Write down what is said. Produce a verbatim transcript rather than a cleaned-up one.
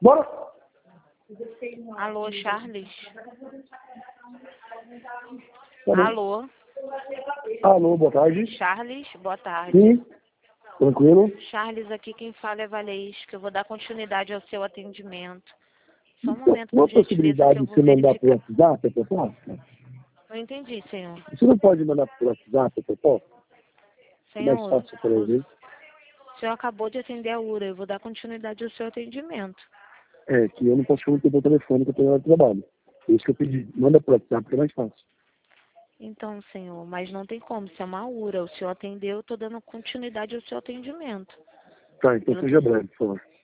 Bora! Alô, Charles? Bora. Alô? Alô, boa tarde. Charles, boa tarde. Sim, tranquilo. Charles, aqui quem fala é Valesca. Eu vou dar continuidade ao seu atendimento. Só um momento, Uma por gentileza, que possibilidade eu de vou você mandar por verificar. WhatsApp a proposta? Não entendi, senhor. Você não pode mandar por WhatsApp a proposta? É mais Senhor, fácil para eu ver. o senhor acabou de atender a URA. Eu vou dar continuidade ao seu atendimento. É, que eu não posso chamar pelo telefone que eu tenho hora de trabalho. É isso que eu pedi. Manda por WhatsApp que é mais fácil. Então, senhor, mas não tem como. Isso é uma URA. O senhor atendeu, eu estou dando continuidade ao seu atendimento. Tá, então Eu- seja breve, por favor.